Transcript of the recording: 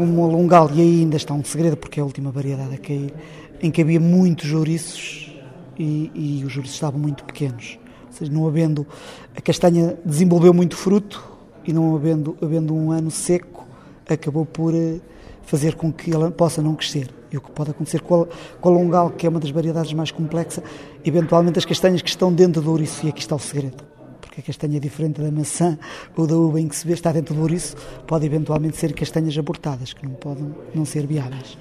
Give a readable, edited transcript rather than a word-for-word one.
como a Lungal, e aí ainda está um segredo, porque é a última variedade a cair, em que havia muitos ouriços e os ouriços estavam muito pequenos. Ou seja, não havendo, a castanha desenvolveu muito fruto e não havendo um ano seco, acabou por fazer com que ela possa não crescer. E o que pode acontecer com a Lungal, que é uma das variedades mais complexas, eventualmente as castanhas que estão dentro do ouriço, e aqui está o segredo. Porque a castanha é diferente da maçã ou da uva em que se vê, está dentro do ouriço, pode eventualmente ser castanhas abortadas, que não podem não ser viáveis.